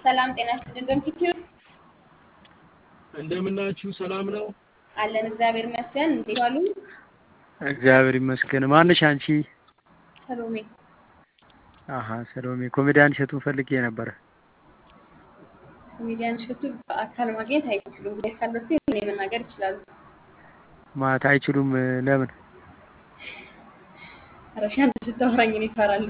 ሰላም ጤና ይስጥልን በምትዩ እንደምናችሁ ሰላም ነው አለን እግዚአብሔር ይመስገን እንዴት ዋሉ እግዚአብሔር ይመስገን ማንሽ አንቺ ሰሎሜ ሰሎሜ ኮሜዲያን ሸቱን ፈልጌ ነበር ኮሜዲያን ሸቱ በአካል ማግኘት አይችሉም ለካለቱ እኔ መናገር ይችላሉ ማታ አይችሉም ለምን አረሻን ተስተወራኝ ነው ይፈራሉ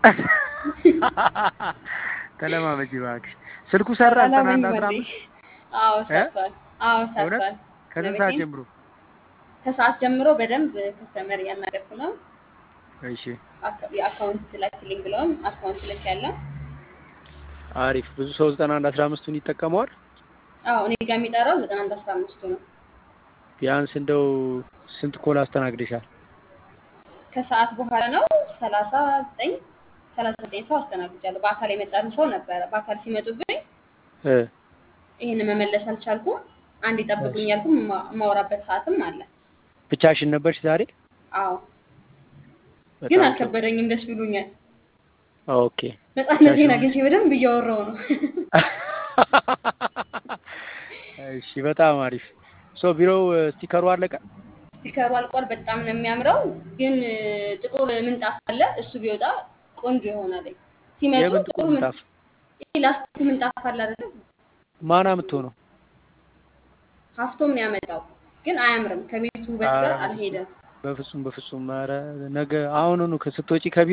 ተለማመጂ እባክሽ ስልኩ ሰራ 11 አዎ ሰርቷል ከሰዓት ጀምሮ ከሰዓት ጀምሮ በደንብ ከስተመር ያናገርኩ ነው እሺ የአካውንት ላኪልኝ ብለውም አካውንት ልክ ያለው አሪፍ ብዙ ሰው 9115ን ይጠቀማል አዎ እኔ ጋር የሚጠራው 9115 ነው ቢያንስ እንደው ስንት ኮል አስተናግደሻል ከሰዓት በኋላ ነው 39 ሰው አስተናግጃለሁ በአካል የመጣን ሰው ነበር በአካል ሲመጡብኝ ይሄን መመለስ አልቻልኩም አንድ ይጠብቁኝ ያልኩም ማውራበት ሰዓትም አለ ብቻሽን ነበርሽ ዛሬ አዎ ግን አልከበደኝም ደስ ብሎኛል ኦኬ ነፃነቴን አግኝቼ በደንብ እያወራው ነው እሺ በጣም አሪፍ ቢሮው ስቲከሩ አለቀ ስቲከሩ አልቋል በጣም ነው የሚያምረው ግን ጥቁር ምንጣፍ አለ እሱ ቢወጣ ቆንጆ ይሆናል ሲመጡ ጥቁር ምንጣፍ ላስቲክ ምንጣፍ አለ አይደል ማና ምትሆነው ሀፍቶም ነው ያመጣው ግን አያምርም ከቤቱ በስተቀር አልሄደም በፍጹም ማረ ነገ አሁኑኑ ከስትወጪ ከቢሮ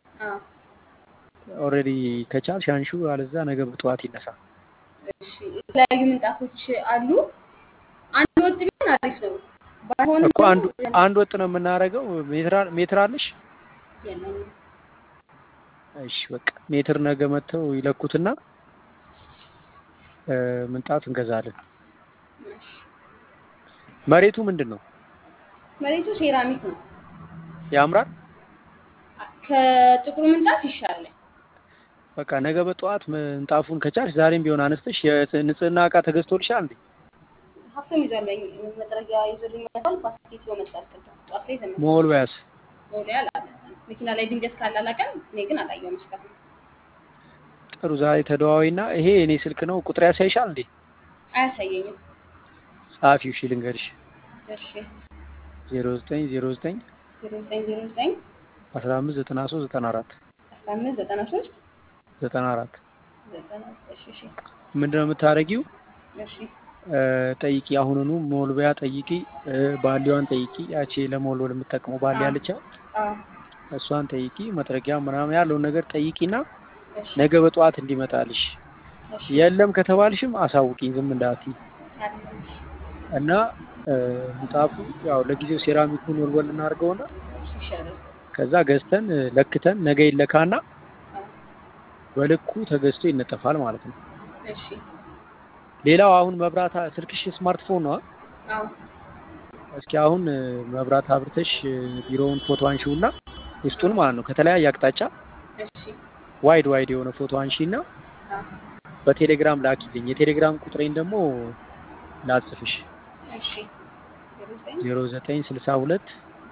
ኦሬዲ ከቻልሽ አንሹ አለዛ ነገ በጠዋት ይነሳ እሺ የተለያዩ ምንጣፎች አሉ አንድ ወጥ ግን አሪፍ ነው ባይሆን እኮ አንድ ወጥ ነው የምናረገው ሜትር አለሽ የለም እሺ በቃ ሜትር ነገ መተው ይለኩትና ምንጣፍ እንገዛለን መሬቱ ምንድነው መሬቱ ሴራሚክ ነው ያምራል ከጥቁሩ ምንጣፍ ይሻላል በቃ ነገ በጠዋት ምንጣፉን ከቻልሽ ዛሬም ቢሆን አነስተሽ የንጽህና ዕቃ ተገዝቶልሻል እንዴ ሀፍቶም ይዘልኝ መጥረጊያ ይዘልኛል ባስኬት ይወጣል ጠዋት ላይ ዘመን ሞልባያስ ሞልያል መኪና ላይ ድንገት ካላላቀም እኔ ግን አላየውም እስካሁን ጥሩ ዛሬ ተደዋዊና ይሄ እኔ ስልክ ነው ቁጥር ያሳይሻል እንዴ አያሳየኝም ጻፊው እሺ ልንገርሽ እሺ 0909 159394 እሺ ምንድነው የምታረጊው እሺ ጠይቂ አሁኑኑ ሞልቢያ ጠይቂ ባሊዋን ጠይቂ ያቺ ለሞልወል የምትጠቀመው ባሊ ያለቻ እሷን ጠይቂ መጥረጊያ ምናምን ያለው ነገር ጠይቂና ነገ በጠዋት እንዲመጣልሽ የለም ከተባልሽም አሳውቂኝ ዝም እንዳትይ እና ምጣፉ ያው ለጊዜው ሴራሚኩን ወልወል እናርገውና ከዛ ገዝተን ለክተን ነገ ይለካና በልኩ ተገዝቶ ይነጠፋል ማለት ነው እሺ ሌላው አሁን መብራት ስልክሽ ስማርትፎን ነው አዎ እስኪ አሁን መብራት አብርተሽ ቢሮውን ፎቶ አንሺውና ውስጡን ማለት ነው ከተለያየ አቅጣጫ እሺ ዋይድ የሆነ ፎቶ አንሺና በቴሌግራም ላኪልኝ የቴሌግራም ቁጥሬን ደግሞ ላጽፍሽ እሺ 0962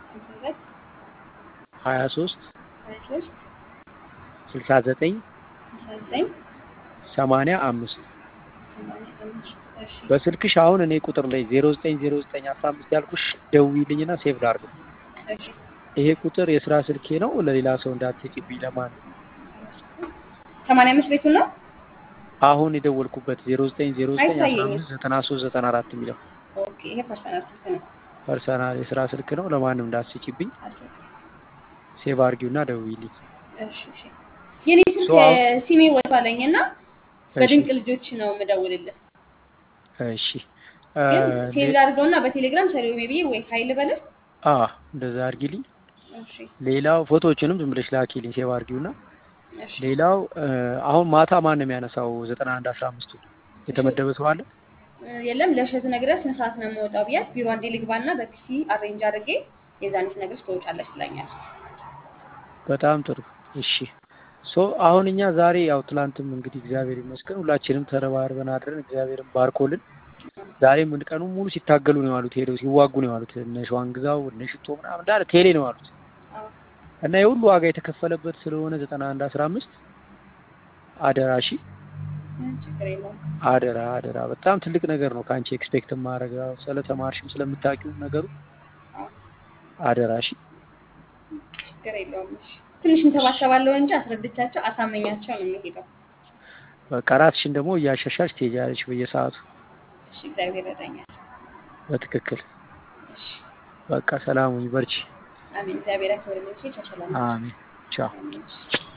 23 69 85 በስልክሽ አሁን እኔ ቁጥር ላይ 090915 ያልኩሽ ደውይልኝና ሴቭ ላድርገው እሺ ይሄ ቁጥር የስራ ስልኬ ነው ለሌላ ሰው እንዳትጪብኝ ለማን 85 ቤቱ ነው አሁን የደወልኩበት 0909159394 የሚለው ኦኬ ይሄ ፐርሰናል ስልክ ነው ፐርሰናል የስራ ስልክ ነው ለማንም እንዳትጪብኝ ሴቭ አድርጊውና ደውይልኝ እሺ የኔ ስልክ ሲሜ ወጣለኝና በድንቅ ልጆች ነው መደውልልህ እሺ ሴቭ አድርገውና በቴሌግራም ሰሎሜ ብዬ ወይ ኃይል በለ እንደዛ አድርጊልኝ እሺ ሌላው ፎቶዎችንም ዝም ብለሽ ላኪልኝ ሴቭ አድርጊውና ሌላው አሁን ማታ ማን ነው የሚያነሳው 9115 የተመደበ ሰው አለ የለም ለሸት ነግረስ ሰዓት ነው የምወጣው ቢያት ቢሮ አንዴ ልግባና በፒሲ አሬንጅ አድርጌ የዛኔስ ነግረስ ትወጫለሽ ትላኛለሽ በጣም ጥሩ እሺ አሁን እኛ ዛሬ ያው ትላንትም እንግዲህ እግዚአብሔር ይመስገን ሁላችንም ተረባርበን አድረን እግዚአብሔርን ባርኮልን ዛሬም ቀኑ ሙሉ ሲታገሉ ነው ያሉት ሄደው ሲዋጉ ነው ያሉት እነ ሸዋንግዛው እነ ሽቶ ምናምን እንዳለ ቴሌ ነው ያሉት እና የሁሉ ዋጋ የተከፈለበት ስለሆነ 9115 አደራሺ ችግር የለውም። አደራ በጣም ትልቅ ነገር ነው ካንቺ ኤክስፔክት ማድረጋው ስለተማርሽም ስለምታውቂው ነገሩ አደራ እሺ ችግር የለውም። እሺ ትንሽ እንተባተባለሁ እንጂ አስረድቻቸው አሳመኛቸው ነው የሚሄደው። በቃ ራስሽን ደግሞ እያሻሻልሽ ትሄጃለሽ በየሰዓቱ። እሺ እግዚአብሔር ይረዳኛል። በትክክል እሺ በቃ ሰላም ሁኚ በርቺ። አሜን። እግዚአብሔር ያክብርልኝ። እሺ ቻው። አሜን ቻው። አሜን።